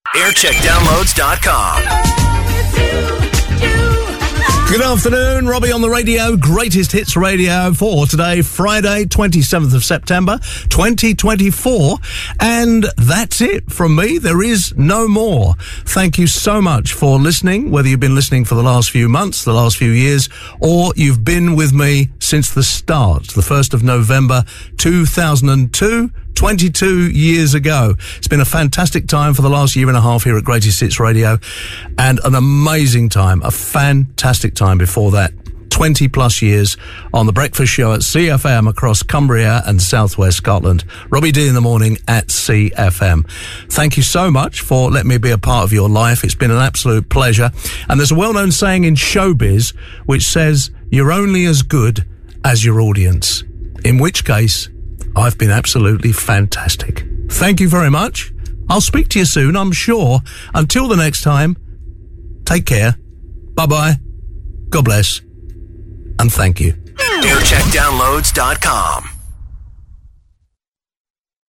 Aircheckdownloads.com. Good afternoon, Robbie on the radio, Greatest Hits Radio for today, Friday, 27th of September, 2024. And that's it from me. There is no more. Thank you so much for listening, whether you've been listening for the last few months, the last few years, or you've been with me since the start, the 1st of November, 2002. 22 years ago. It's been a fantastic time for the last year and a half here at Greatest Hits Radio, and an amazing time, a fantastic time before that. 20 plus years on the breakfast show at CFM across Cumbria and southwest Scotland. Robbie D in the morning at CFM. Thank you so much for letting me be a part of your life. It's been an absolute pleasure. And there's a well-known saying in showbiz which says, you're only as good as your audience. In which case, I've been absolutely fantastic. Thank you very much. I'll speak to you soon, I'm sure. Until the next time, take care. Bye-bye. God bless. And thank you. Aircheckdownloads.com.